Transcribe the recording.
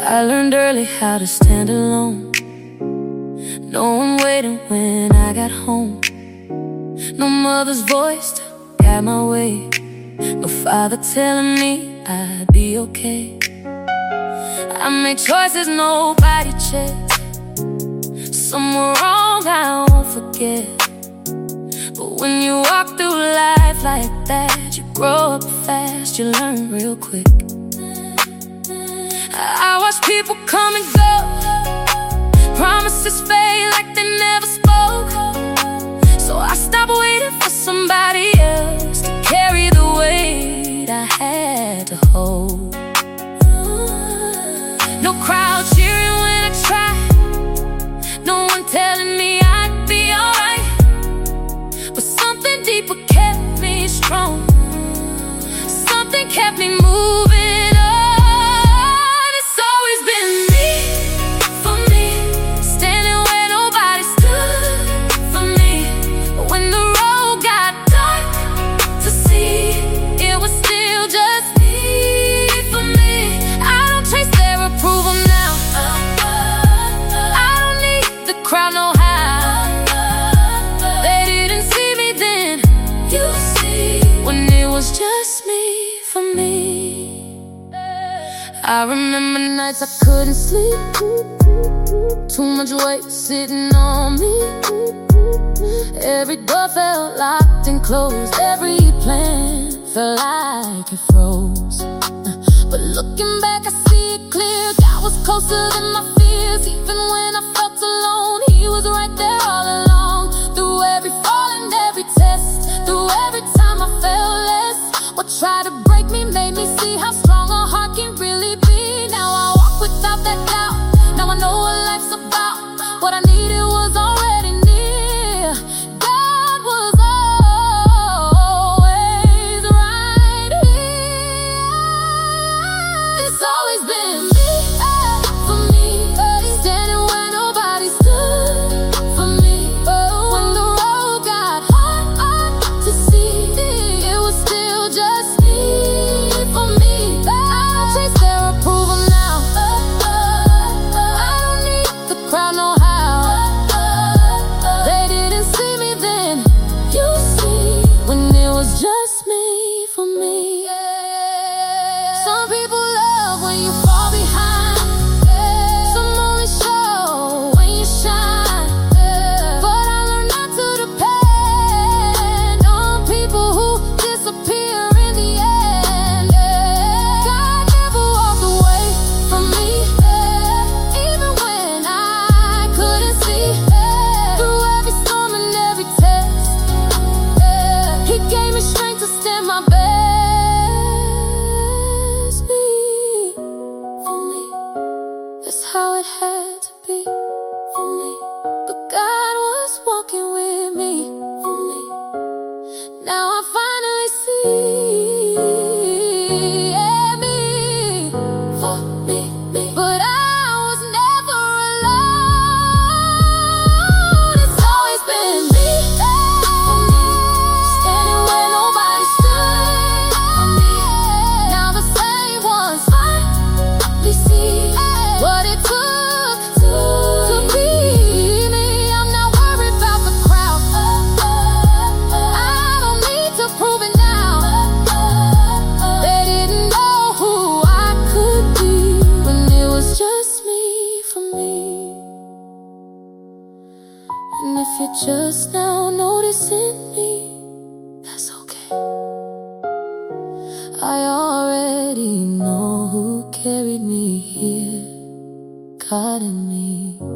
I learned early how to stand alone. No one waiting when I got home. No mother's voice to guide my way. No father telling me I'd be okay. I made choices nobody checked. Some were wrong, I won't forget. But when you walk through life like that, you grow up fast, you learn real quick. I watch people come and go, promises fade like they never spoke. So I stopped waiting for somebody else to carry the weight I had to hold. No crowd cheering when I tried, no one telling me I'd be alright. But something deeper kept me strong, something kept me moving. I remember nights I couldn't sleep, too much weight sitting on me. Every door felt locked and closed, every plan felt like it froze. But looking back I see it clear, God was closer than my fears. Even when I felt alone, He was right there all along. Through every fall and every test, through every time I felt less. What tried to break me made me see how strong a heart can really be. Now I walk without that doubt, now I know what life's about. What I needed was already near. God was always right here. It's always been me, for me, standing where nobody stood for me. When the road got hard to see, it was still just me for me. I don't chase their approval now, I don't need the crowd, no how. They didn't see me then, you see, when it was just me for me. Some people love when you fall behind, some only show when you shine. But I learned not to depend on people who disappear in the end. God never walked away from me, even when I couldn't see. Through every storm and every test, He gave me strength to stand my best. Me, for me, that's how it had to be for me. But God was walking with me for me. Now I finally see, yeah, me, for me. But I was never alone. It's always been me, for me, standing where nobody stood for me. Now the same ones finally see what it took to be me. I'm not worried about the crowd, I don't need to prove it now. They didn't know who I could be when it was just me for me. And if you're just now noticing me, that's okay. I already know who carried me here, God in me.